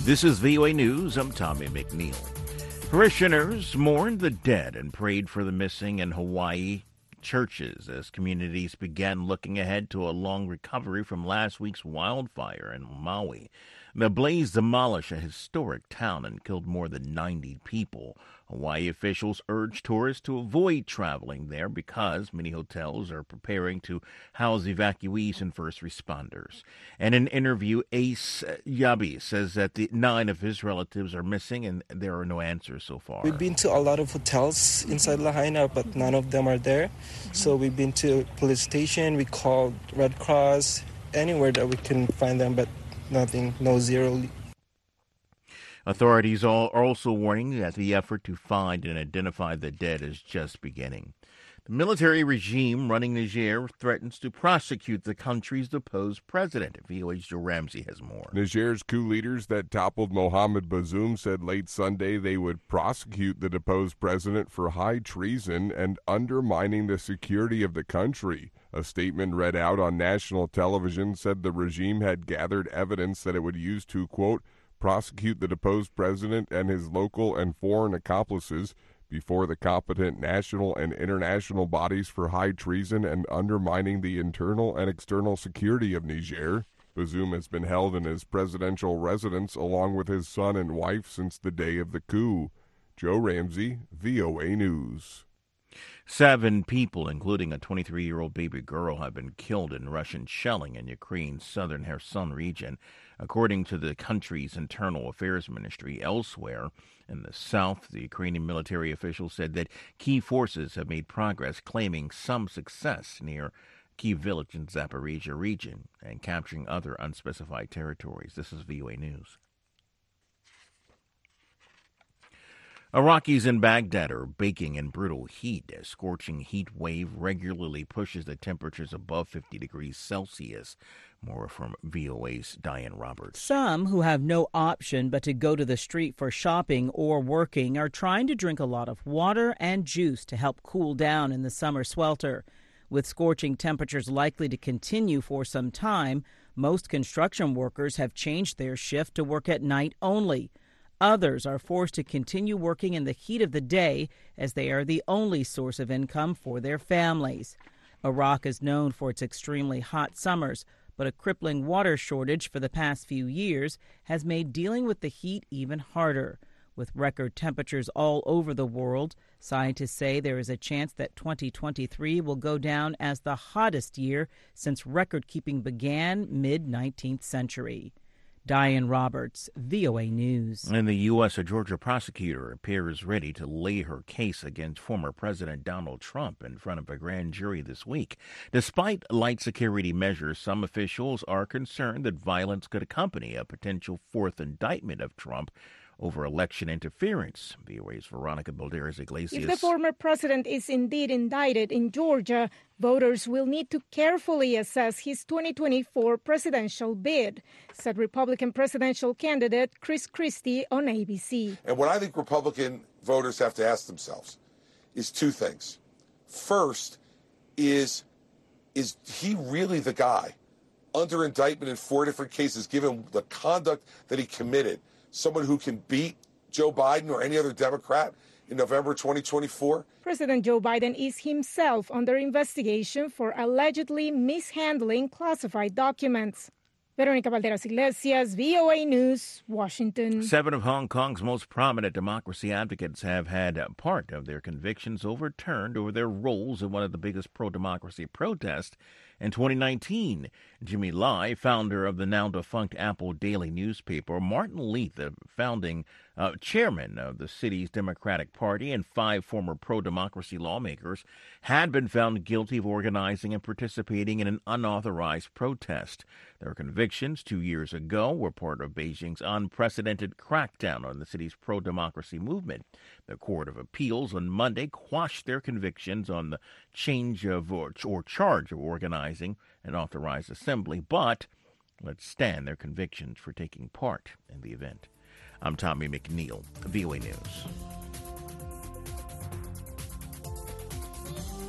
This is VOA News. I'm Tommy McNeil. Parishioners mourned the dead and prayed for the missing in Hawaii churches as communities began looking ahead to a long recovery from last week's wildfire in Maui. The blaze demolished a historic town and killed more than 90 people. Hawaii officials urged tourists to avoid traveling there because many hotels are preparing to house evacuees and first responders. In an interview, Ace Yabi says that 9 of his relatives are missing and there are no answers so far. We've been to a lot of hotels inside Lahaina, but none of them are there. So we've been to police station, we called Red Cross, anywhere that we can find them, but nothing, no zero. Authorities are also warning that the effort to find and identify the dead is just beginning. The military regime running Niger threatens to prosecute the country's deposed president. VOA's Joe Ramsey has more. Niger's coup leaders that toppled Mohamed Bazoum said late Sunday they would prosecute the deposed president for high treason and undermining the security of the country. A statement read out on national television said the regime had gathered evidence that it would use to, quote, prosecute the deposed president and his local and foreign accomplices before the competent national and international bodies for high treason and undermining the internal and external security of Niger. Bazoum has been held in his presidential residence along with his son and wife since the day of the coup. Joe Ramsey, VOA News. 7 people, including a 23-year-old baby girl, have been killed in Russian shelling in Ukraine's southern Kherson region, according to the country's internal affairs ministry. Elsewhere in the south, the Ukrainian military officials said that key forces have made progress, claiming some success near Kyiv village in Zaporizhia region and capturing other unspecified territories. This is VOA News. Iraqis in Baghdad are baking in brutal heat. A scorching heat wave regularly pushes the temperatures above 50 degrees Celsius. More from VOA's Diane Roberts. Some who have no option but to go to the street for shopping or working are trying to drink a lot of water and juice to help cool down in the summer swelter. With scorching temperatures likely to continue for some time, most construction workers have changed their shift to work at night only. Others are forced to continue working in the heat of the day as they are the only source of income for their families. Iraq is known for its extremely hot summers, but a crippling water shortage for the past few years has made dealing with the heat even harder. With record temperatures all over the world, scientists say there is a chance that 2023 will go down as the hottest year since record-keeping began mid-19th century. Diane Roberts, VOA News. In the U.S., a Georgia prosecutor appears ready to lay her case against former President Donald Trump in front of a grand jury this week. Despite light security measures, some officials are concerned that violence could accompany a potential 4th indictment of Trump over election interference. VOA's Veronica Balderas-Iglesias. If the former president is indeed indicted in Georgia, voters will need to carefully assess his 2024 presidential bid, said Republican presidential candidate Chris Christie on ABC. And what I think Republican voters have to ask themselves is 2 things. First, is he really the guy under indictment in 4 different cases, given the conduct that he committed? Someone who can beat Joe Biden or any other Democrat in November 2024? President Joe Biden is himself under investigation for allegedly mishandling classified documents. Veronica Balderas-Iglesias, VOA News, Washington. 7 of Hong Kong's most prominent democracy advocates have had part of their convictions overturned over their roles in one of the biggest pro-democracy protests in 2019. Jimmy Lai, founder of the now-defunct Apple Daily newspaper, Martin Lee, the founding chairman of the city's Democratic Party, and 5 former pro-democracy lawmakers had been found guilty of organizing and participating in an unauthorized protest. Their convictions 2 years ago were part of Beijing's unprecedented crackdown on the city's pro-democracy movement. The Court of Appeals on Monday quashed their convictions on the charge of organizing an authorized assembly, but let stand their convictions for taking part in the event. I'm Tommy McNeil, VOA News.